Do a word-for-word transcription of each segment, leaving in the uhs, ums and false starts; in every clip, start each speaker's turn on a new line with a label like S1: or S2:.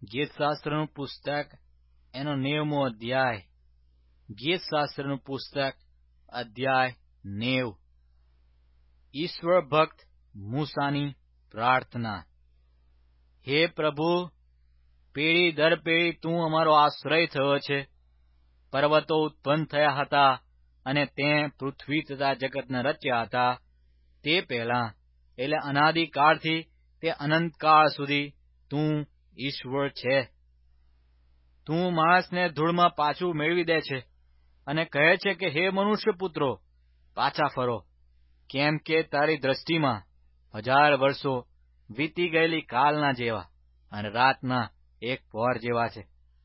S1: ગીતશાસ્ત્રનું પુસ્તક એનો નેવમો અધ્યાય. ગીતશાસ્ત્રનું પુસ્તક અધ્યાય નેવ. ઈશ્વર ભક્ત મૂસાની પ્રાર્થના. હે પ્રભુ, પેઢી દર પેઢી તું અમારો આશ્રય થયો છે. પર્વતો ઉત્પન્ન થયા હતા અને તે પૃથ્વી તથા જગતને રચ્યા હતા. તે પહેલાં એટલે અનાદિકાળથી તે અનંતકાળ સુધી તું ઈશ્વર છે. તું માણસને ધૂળમાં પાછું મેળવી દે છે અને કહે છે કે હે મનુષ્ય પુત્રો, પાછા ફરો, કેમ કે તારી દ્રષ્ટિમાં હજાર વર્ષો વીતી ગયેલી કાલના જેવા અને રાતના એક પહોર જેવા છે.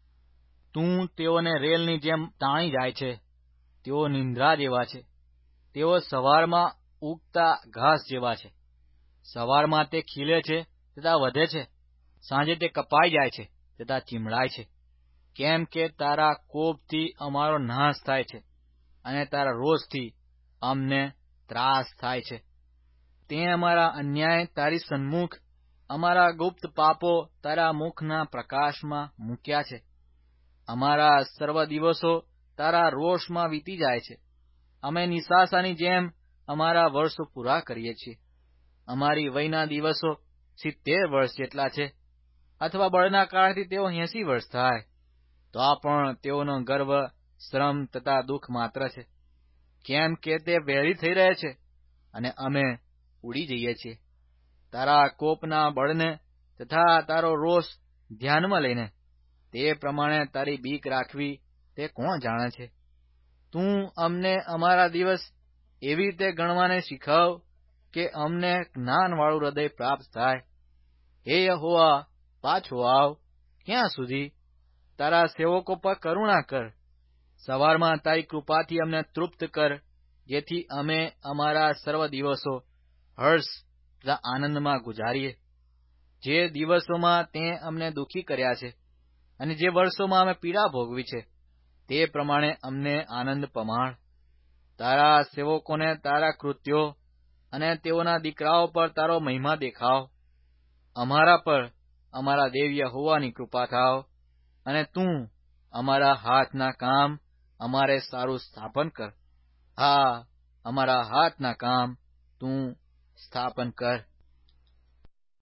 S1: તું તેઓને રેલની જેમ તાણી જાય છે. તેઓ નિંદ્રા જેવા છે. તેઓ સવારમાં ઉગતા ઘાસ જેવા છે. સવારમાં તે ખીલે છે તથા વધે છે, સાંજે તે કપાઈ જાય છે તથા ચીમડાય છે. કેમ કે તારા કોપથી અમારો નાશ થાય છે અને તારા રોષથી અમને ત્રાસ થાય છે. તે અમારા અન્યાય તારી સન્મુખ, અમારા ગુપ્ત પાપો તારા મુખના પ્રકાશમાં મૂક્યા છે. અમારા સર્વ દિવસો તારા રોષમાં વીતી જાય છે. અમે નિશાસાની જેમ અમારા વર્ષો પૂરા કરીએ છીએ. અમારી વયના દિવસો સિત્તેર વર્ષ જેટલા છે, અથવા બળના કાળથી તેઓ એંસી વર્ષ થાય, તો પણ તેઓનો ગર્વ, શ્રમ તથા દુઃખ માત્ર છે. કેમ કે તે વહેલી થઈ રહે છે અને અમે ઉડી જઈએ છીએ. તારા કોપના બળને તથા તારો રોષ ધ્યાનમાં લઈને તે પ્રમાણે તારી બીક રાખવી તે કોણ જાણે છે? તું અમને અમારા દિવસ એવી રીતે ગણવાને શીખવ કે અમને જ્ઞાનવાળું હૃદય પ્રાપ્ત થાય. હે યહોવા, પાછો આવ. ક્યાં સુધી? તારા સેવકો પર કરુણા કર. સવારમાં તારી કૃપાથી અમને તૃપ્ત કર, જેથી અમે અમારા સર્વ દિવસો હર્ષ તથા આનંદમાં ગુજારીએ. જે દિવસોમાં તે અમને દુઃખી કર્યા છે અને જે વર્ષોમાં અમે પીડા ભોગવી છે, તે પ્રમાણે અમને આનંદ પમાડ. તારા સેવકોને તારા કૃત્યો અને તેઓના દીકરાઓ પર તારો મહિમા દેખાવ. અમારા પર અમારા દેવ યહોવાની કૃપા થાવ અને તું અમારા હાથના કામ અમારે સારું સ્થાપન કર. હા, અમારા હાથના કામ તું સ્થાપન કર.